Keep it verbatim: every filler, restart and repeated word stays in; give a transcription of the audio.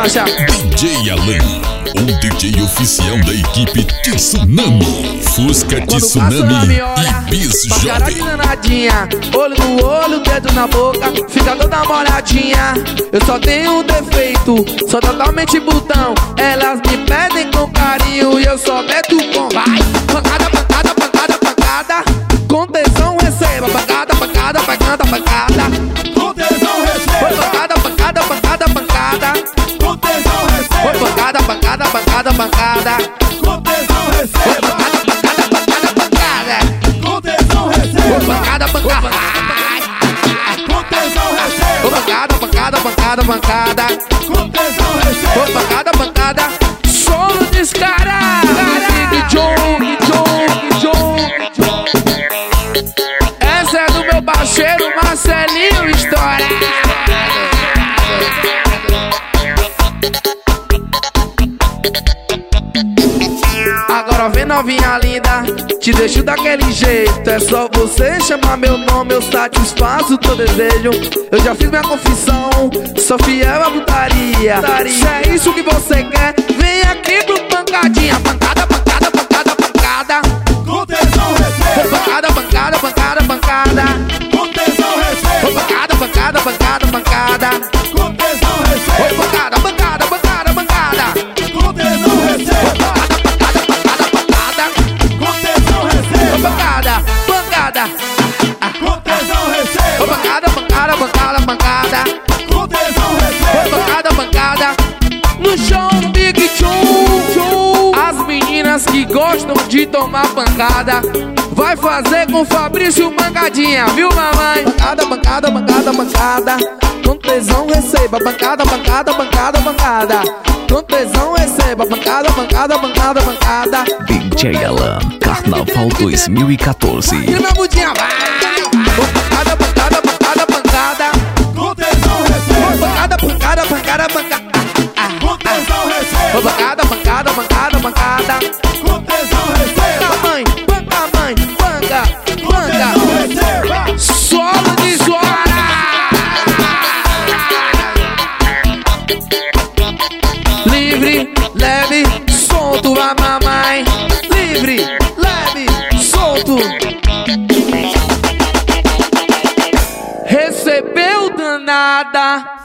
faixa. D J Alan, o D J oficial da equipe Tsunami, Fusca Tsunami e Bis Jovem. Danadinha, olho no olho, dedo na boca, fica toda molhadinha. Eu só tenho um defeito, sou totalmente botão. Elas me pedem com carinho e eu só meto com vai. Pancada, pancada, pancada, pancada, com tesão receba. Pancada, pancada, pancada, pancada, com tesão receba. Pancada, pancada, pancada, pancada, com tesão receba. Pancada, pancada, pancada, pancada, com tesão receba. Pancada, pancada, pancada, com tesão receba. pancada, pancada, com tesão receba. pancada, pancada, pancada, pancada, com tesão receba. pancada, pancada, solo descarado. Big John, Big John, Big John. Essa é do meu parceiro Marcelinho História. Agora vem novinha linda, te deixo daquele jeito. É só você chamar meu nome, eu satisfaço o teu desejo. Eu já fiz minha confissão, sou fiel à putaria. Se é isso que você quer, vem aqui pro pancadinha. Pancada, pancada, pancada, pancada, com tesão receba. pancada, pancada, pancada, pancada, com tesão receba. pancada, pancada, pancada, pancada, com tesão receba. pancada, pancada, pancada, pancada, com tesão receba. pancada, pancada, com tesão receba. pancada, pancada, pancada, pancada, com tesão receba. pancada, pancada, no chão, Big Chum. As meninas que gostam de tomar pancada, vai fazer com Fabrício Mancadinha, viu, mamãe? Pancada, pancada, pancada, pancada, com tesão receba. Pancada, pancada, pancada, pancada, com tesão receba. Pancada, pancada, pancada, pancada. D J Alan, Carnaval dois mil e quatorze. E na budinha vai, pancada, pancada, pancada, pancada, com tesão receba. pancada, pancada, pancada, pancada, com tesão receba. pancada, pancada, pancada, pancada, com tesão receba. panca mãe, panca mãe, panca, com tesão panca, receba. solo de suara. Livre, leve, solto a mamãe. Livre, leve, solto. Recebeu danada.